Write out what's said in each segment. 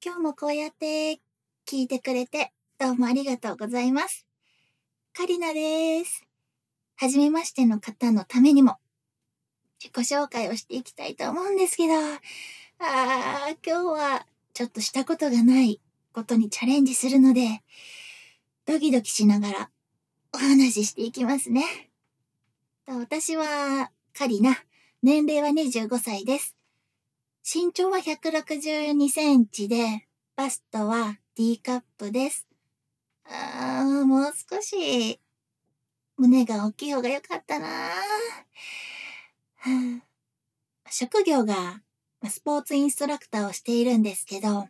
今日もこうやって聞いてくれてどうもありがとうございます。カリナです。はじめましての方のためにも自己紹介をしていきたいと思うんですけど、今日はちょっとしたことがないことにチャレンジするので、ドキドキしながらお話ししていきますね。私はカリナ、年齢は25歳です。身長は162センチで、バストは D カップです。もう少し胸が大きい方が良かったな。職業がスポーツインストラクターをしているんですけど、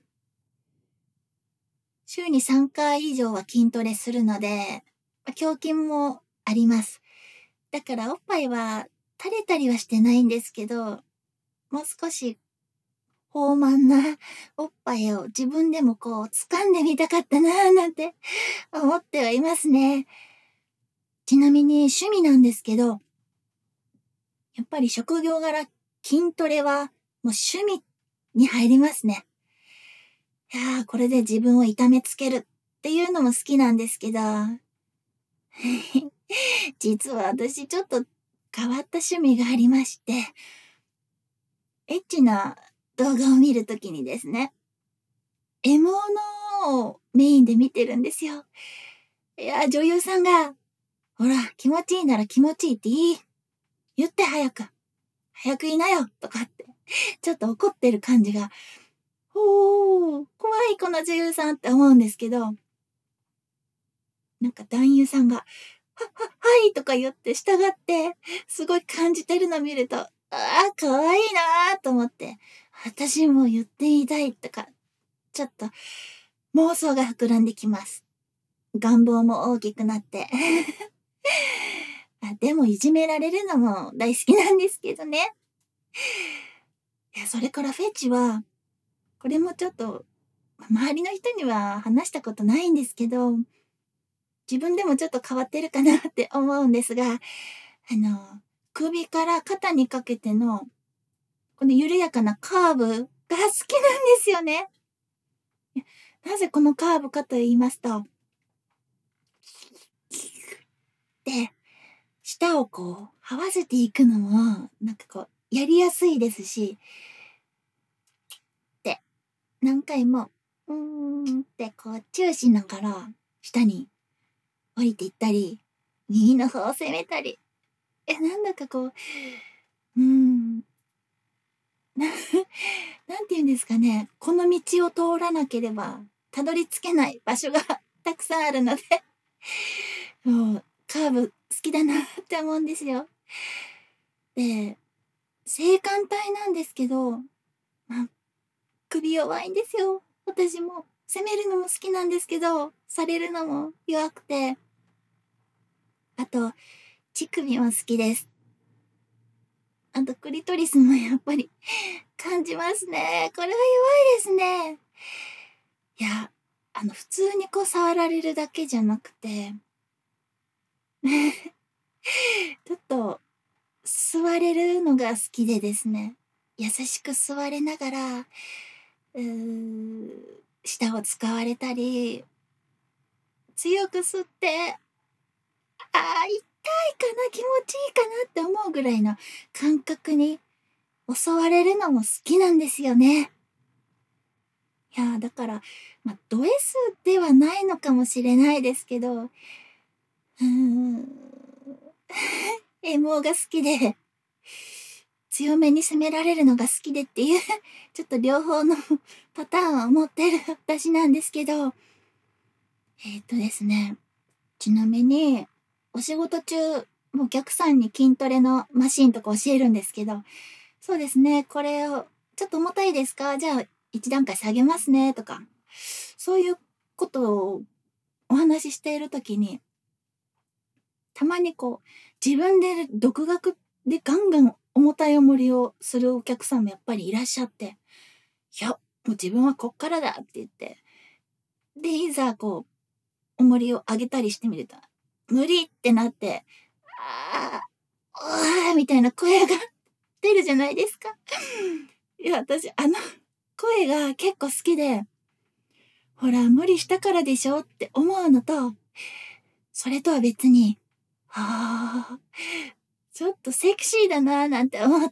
週に3回以上は筋トレするので、胸筋もあります。だからおっぱいは垂れたりはしてないんですけど、もう少し豊満なおっぱいを自分でも掴んでみたかったなぁなんて思ってはいますね。ちなみに趣味なんですけど、やっぱり職業柄筋トレはもう趣味に入りますね。これで自分を痛めつけるっていうのも好きなんですけど、実は私ちょっと変わった趣味がありまして、エッチな動画を見るときにですね、エモのをメインで見てるんですよ。女優さんが、ほら、気持ちいいなら気持ちいいって言って早く言いなよとかって、ちょっと怒ってる感じが、怖いこの女優さんって思うんですけど、なんか男優さんが、はいとか言って従って、すごい感じてるの見ると、可愛いなと思って、私も言ってみたいとか、ちょっと妄想が膨らんできます。願望も大きくなって。でもいじめられるのも大好きなんですけどね。それからフェチは、これもちょっと、周りの人には話したことないんですけど、自分でもちょっと変わってるかなって思うんですが、首から肩にかけての、この緩やかなカーブが好きなんですよね。なぜこのカーブかと言いますと、で、舌を這わせていくのも、やりやすいですし、で、何回も、ってチューしながら、下に降りていったり、右の方を攻めたり、なんだかななんて言うんですかね、この道を通らなければ、たどり着けない場所がたくさんあるので、もう、カーブ好きだなって思うんですよ。で、性感帯なんですけど、首弱いんですよ。私も。攻めるのも好きなんですけど、されるのも弱くて。あと、乳首も好きです。あと、クリトリスもやっぱり感じますね。これは弱いですね。普通に触られるだけじゃなくて、ちょっと、座れるのが好きでですね。優しく座れながら、舌を使われたり、強く吸って、痛いかな、気持ちいいかなって思うぐらいの感覚に襲われるのも好きなんですよね。だから、ド S ではないのかもしれないですけど、エモが好きで、強めに攻められるのが好きでっていう、ちょっと両方のパターンを持ってる私なんですけど、ですね、ちなみに、お仕事中、お客さんに筋トレのマシンとか教えるんですけど、そうですね、これを、ちょっと重たいですか？じゃあ、一段階下げますね、とか、そういうことをお話ししているときに、たまに自分で独学でガンガン重たい重りをするお客さんもやっぱりいらっしゃって、もう自分はこっからだって言って、で、いざ重りを上げたりしてみると、無理ってなって、みたいな声が出るじゃないですか。私、声が結構好きで、 ほら、無理したからでしょって思うのと、それとは別に、ああ、ちょっとセクシーだなぁなんて思って、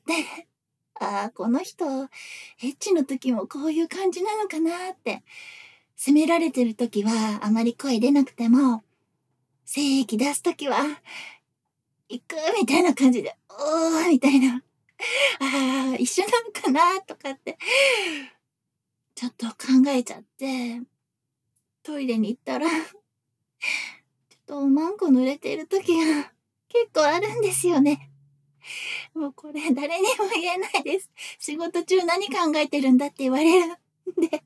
ああ、この人、エッチの時もこういう感じなのかなって、責められてる時はあまり声出なくても、精液出す時は、行くみたいな感じで、おーみたいな、ああ、一緒なのかなとかって、ちょっと考えちゃって、トイレに行ったら、ちょっとおまんこ濡れてる時が結構あるんですよね。もうこれ誰にも言えないです。仕事中何考えてるんだって言われるんで。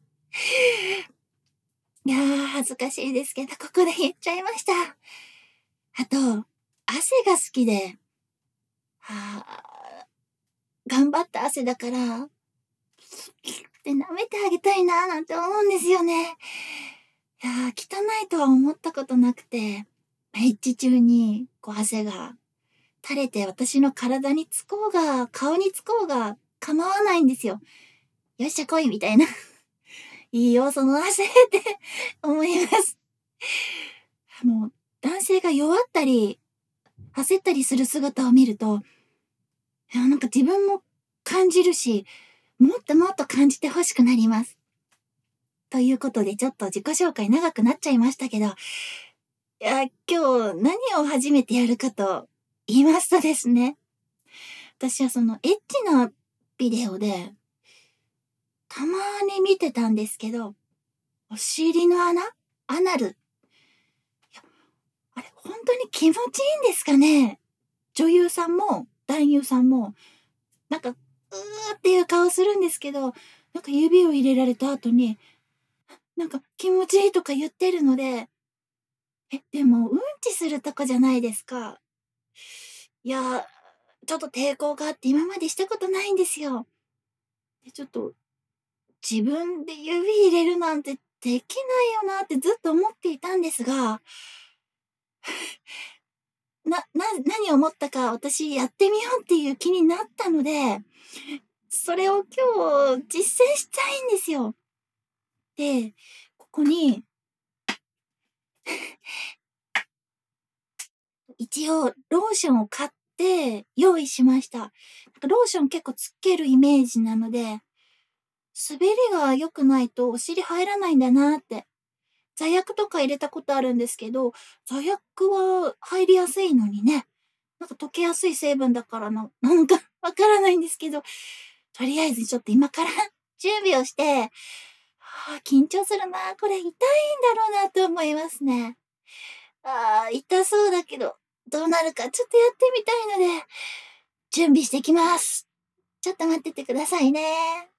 いやー、恥ずかしいですけど、ここで言っちゃいました。あと、汗が好きで、はあ、頑張った汗だから、って舐めてあげたいなーなんて思うんですよね。いやー、汚いとは思ったことなくて、エッチ中に、汗が垂れて私の体につこうが、顔につこうが構わないんですよ。よっしゃ来いみたいな。いいよ、その汗って思います。もう、男性が弱ったり、焦ったりする姿を見ると、なんか自分も感じるし、もっともっと感じて欲しくなります。ということで、ちょっと自己紹介長くなっちゃいましたけど、今日何を初めてやるかと言いますとですね、私はそのエッチなビデオで、たまに見てたんですけど、お尻の穴アナル。あれ、本当に気持ちいいんですかね？女優さんも男優さんも、なんか、うーっていう顔するんですけど、なんか指を入れられた後に、なんか気持ちいいとか言ってるので、でもうんちするとこじゃないですか。いや、ちょっと抵抗があって今までしたことないんですよ。で、ちょっと自分で指入れるなんてできないよなってずっと思っていたんですが、何を思ったか私やってみようっていう気になったので、それを今日実践したいんですよ。で、ここに、一応ローションを買って用意しました。なんかローション結構つけるイメージなので、滑りが良くないとお尻入らないんだなって。座薬とか入れたことあるんですけど、座薬は入りやすいのにね、なんか溶けやすい成分だからなんかわからないんですけど、とりあえずちょっと今から準備をして、緊張するな。これ痛いんだろうなと思いますね。痛そうだけど、どうなるかちょっとやってみたいので、準備してきます。ちょっと待っててくださいね。